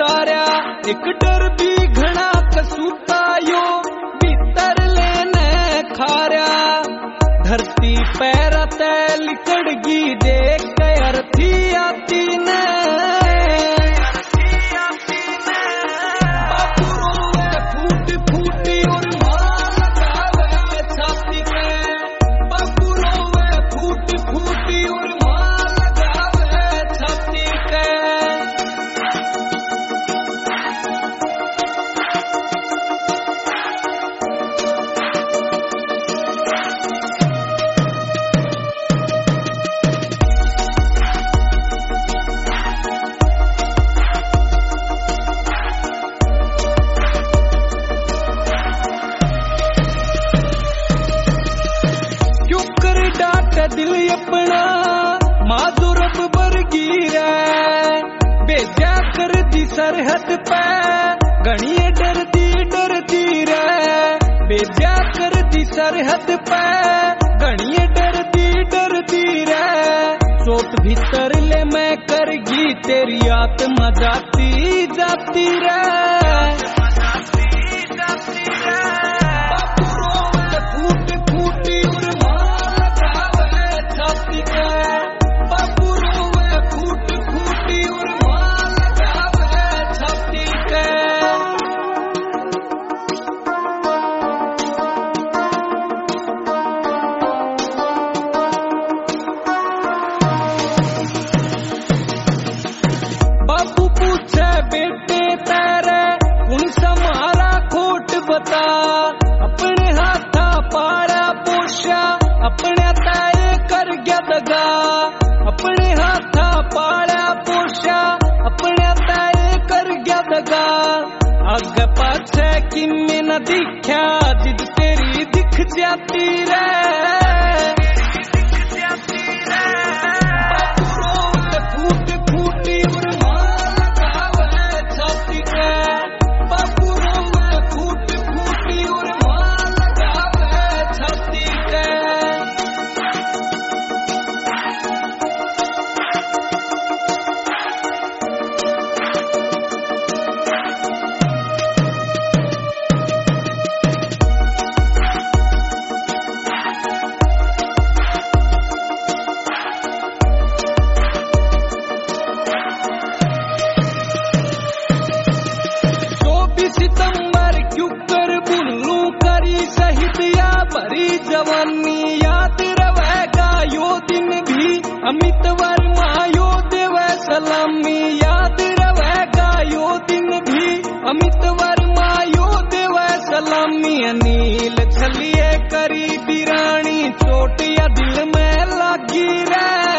गुजारा एक डर भी घना कसूता यो भीतर लेने खारा धरती पैरा ते लिकड़गी देख के अर्थी आती ने दिल अपना माधुरब बरगीर बेजा कर दी सरहद पे गणिये डरती रे बेजा कर दी सरहद पे गणिये डरती रे सोच भीतर ले मैं करगी तेरी आत्मा जाती रे बेटे तेरे उन समारा खोट बता अपने हाथा पारा पोषा अपने ताए कर गया दगा अपने हाथा पारा पोषा अपने ताए कर गया दगा आगे पाछे कि मैं न दिखा जिद तेरी दिख जाती रे सितंबर क्यों कर बुल्लू करी शहीद या भरी जवानी याद रहेगा यो दिन भी अमित वर्मा यो देव सलामी याद रहेगा यो दिन भी अमित वर्मा यो देव सलामी अनिल छलिए करी बिरानी चोट या दिल में लगी रे